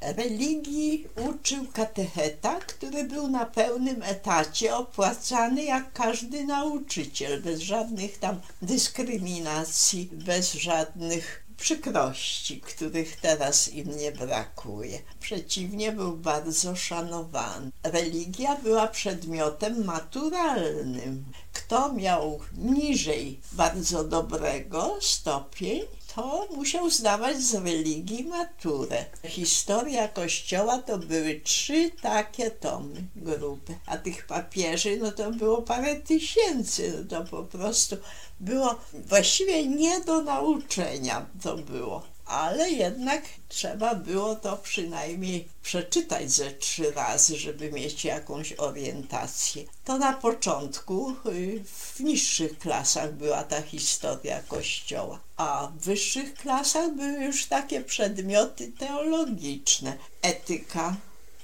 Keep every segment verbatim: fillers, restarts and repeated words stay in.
Religii uczył katecheta, który był na pełnym etacie, opłacany jak każdy nauczyciel, bez żadnych tam dyskryminacji, bez żadnych przykrości, których teraz im nie brakuje. Przeciwnie, był bardzo szanowany. Religia była przedmiotem maturalnym. Kto miał niżej bardzo dobrego stopień, to musiał zdawać z religii maturę. Historia Kościoła to były trzy takie tomy grube, a tych papieży no to było parę tysięcy, no to po prostu było właściwie nie do nauczenia to było, ale jednak trzeba było to przynajmniej przeczytać ze trzy razy, żeby mieć jakąś orientację. To na początku w niższych klasach była ta historia Kościoła, a w wyższych klasach były już takie przedmioty teologiczne, etyka,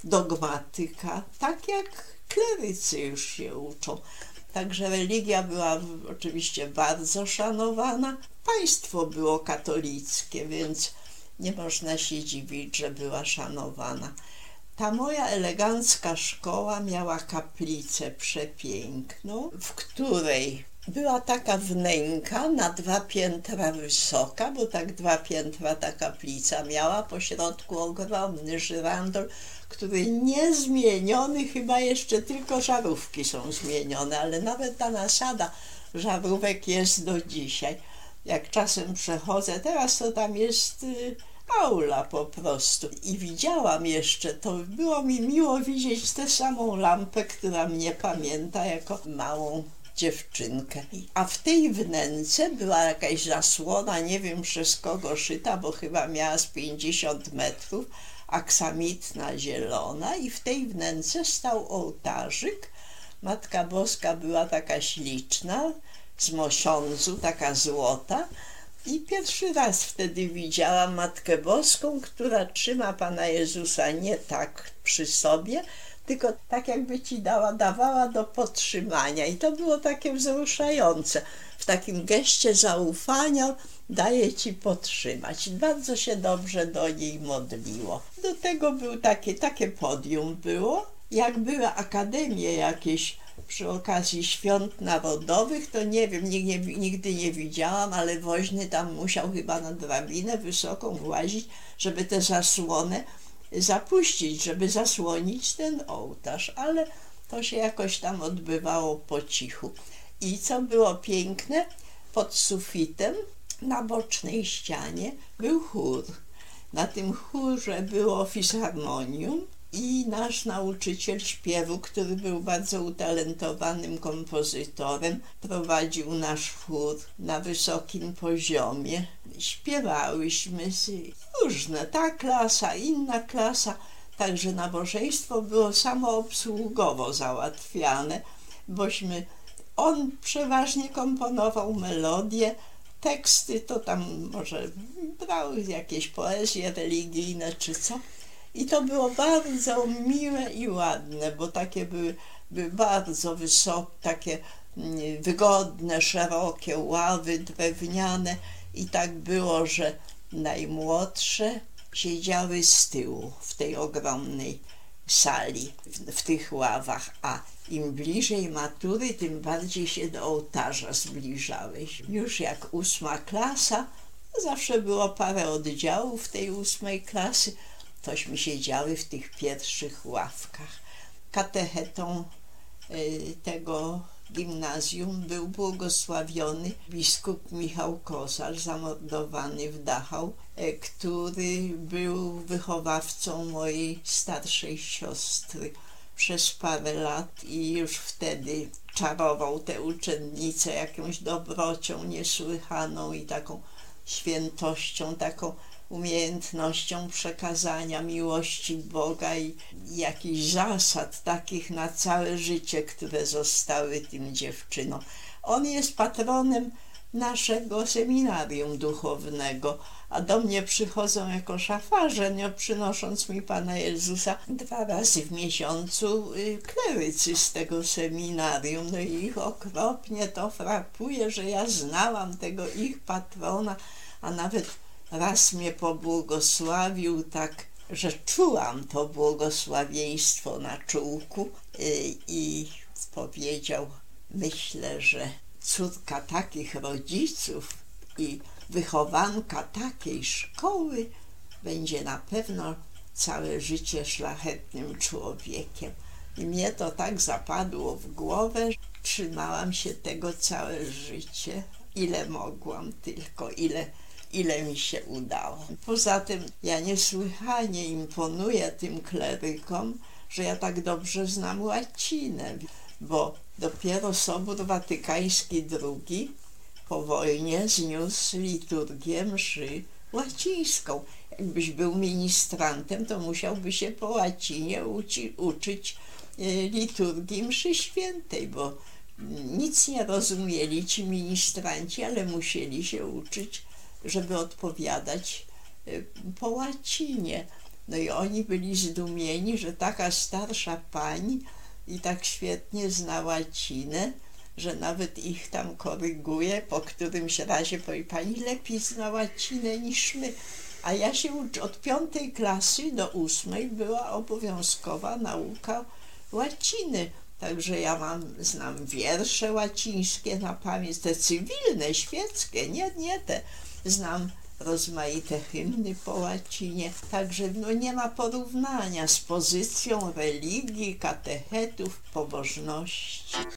dogmatyka, tak jak klerycy już się uczą. Także religia była oczywiście bardzo szanowana. Państwo było katolickie, więc nie można się dziwić, że była szanowana. Ta moja elegancka szkoła miała kaplicę przepiękną, w której była taka wnęka na dwa piętra wysoka, bo tak dwa piętra ta kaplica miała, po środku ogromny żyrandol, który niezmieniony, chyba jeszcze tylko żarówki są zmienione, ale nawet ta nasada żarówek jest do dzisiaj. Jak czasem przechodzę, teraz to tam jest y, aula po prostu. I widziałam jeszcze, to było mi miło widzieć tę samą lampę, która mnie pamięta jako małą dziewczynkę. A w tej wnęce była jakaś zasłona, nie wiem przez kogo szyta, bo chyba miała z pięćdziesiąt metrów, aksamitna zielona, i w tej wnęce stał ołtarzyk. Matka Boska była taka śliczna, z mosiądzu, taka złota, i pierwszy raz wtedy widziałam Matkę Boską, która trzyma Pana Jezusa nie tak przy sobie, tylko tak jakby ci dała, dawała do podtrzymania, i to było takie wzruszające. W takim geście zaufania daje ci podtrzymać. Bardzo się dobrze do niej modliło. Do tego był takie, takie podium było. Jak były akademie jakieś przy okazji świąt narodowych, to nie wiem, nigdy, nigdy nie widziałam, ale woźny tam musiał chyba na drabinę wysoką włazić, żeby tę zasłonę zapuścić, żeby zasłonić ten ołtarz, ale to się jakoś tam odbywało po cichu. I co było piękne, pod sufitem na bocznej ścianie był chór. Na tym chórze było fisharmonium i nasz nauczyciel śpiewu, który był bardzo utalentowanym kompozytorem, prowadził nasz chór na wysokim poziomie. Śpiewałyśmy różne, ta klasa, inna klasa, także nabożeństwo było samoobsługowo załatwiane, bośmy on przeważnie komponował melodie, teksty to tam może brał jakieś poezje religijne czy co. I to było bardzo miłe i ładne, bo takie były, były bardzo wysokie, takie wygodne, szerokie ławy drewniane, i tak było, że najmłodsze siedziały z tyłu w tej ogromnej sali, w, w tych ławach, a im bliżej matury, tym bardziej się do ołtarza zbliżałeś. Już jak ósma klasa, zawsze było parę oddziałów tej ósmej klasy, tośmy siedziały w tych pierwszych ławkach. Katechetą y, tego gimnazjum był błogosławiony biskup Michał Kozar, zamordowany w Dachau, y, który był wychowawcą mojej starszej siostry przez parę lat i już wtedy czarował tę uczennicę jakąś dobrocią niesłychaną i taką świętością, taką umiejętnością przekazania miłości Boga i jakichś zasad takich na całe życie, które zostały tym dziewczynom. On jest patronem naszego seminarium duchownego, a do mnie przychodzą jako szafarze, nie, przynosząc mi Pana Jezusa dwa razy w miesiącu y, klerycy z tego seminarium. No i ich okropnie to frapuje, że ja znałam tego ich patrona, a nawet raz mnie pobłogosławił tak że czułam to błogosławieństwo na czółku i powiedział: myślę, że córka takich rodziców i wychowanka takiej szkoły będzie na pewno całe życie szlachetnym człowiekiem. I mnie to tak zapadło w głowę, że trzymałam się tego całe życie, ile mogłam tylko, ile, ile mi się udało. Poza tym ja niesłychanie imponuję tym klerykom, że ja tak dobrze znam łacinę, bo dopiero Sobór Watykański drugi po wojnie zniósł liturgię mszy łacińską. Jakbyś był ministrantem, to musiałby się po łacinie uci, uczyć liturgii mszy świętej, bo nic nie rozumieli ci ministranci, ale musieli się uczyć, żeby odpowiadać po łacinie. No i oni byli zdumieni, że taka starsza pani i tak świetnie zna łacinę, że nawet ich tam koryguje po którymś razie, powie: pani lepiej zna łacinę niż my. A ja się uczę od piątej klasy do ósmej, była obowiązkowa nauka łaciny. Także ja mam, znam wiersze łacińskie na pamięć, te cywilne, świeckie, nie, nie te. Znam rozmaite hymny po łacinie. Także no, nie ma porównania z pozycją religii, katechetów, pobożności.